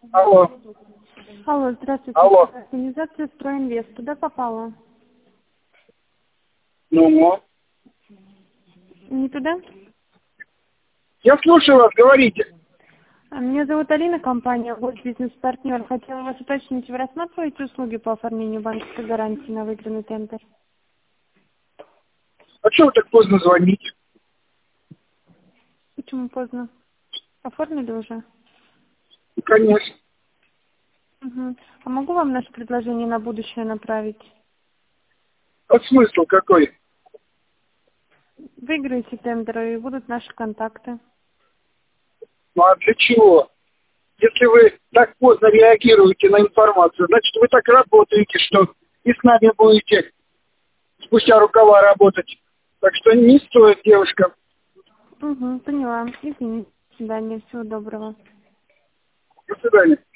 Алло. Алло, здравствуйте. Алло. Организация «Стройинвест». Туда попала? Ну, Не туда? я слушаю вас, говорите. Меня зовут Алина, компания «Год Бизнес-партнер». Хотела вас уточнить, вы рассматриваете услуги по оформлению банковской гарантии на выигранный тендер? А что вы так поздно звоните? Почему поздно? Оформили уже? Ну, конечно. Угу. А могу вам наше предложение на будущее направить? А смысл какой? Выиграете тендеры, и будут наши контакты. Ну а для чего? Если вы так поздно реагируете на информацию, значит вы так работаете, что и с нами будете спустя рукава работать. Так что не стоит, девушка. Угу, поняла. Извините. До свидания. Всего доброго. До свидания.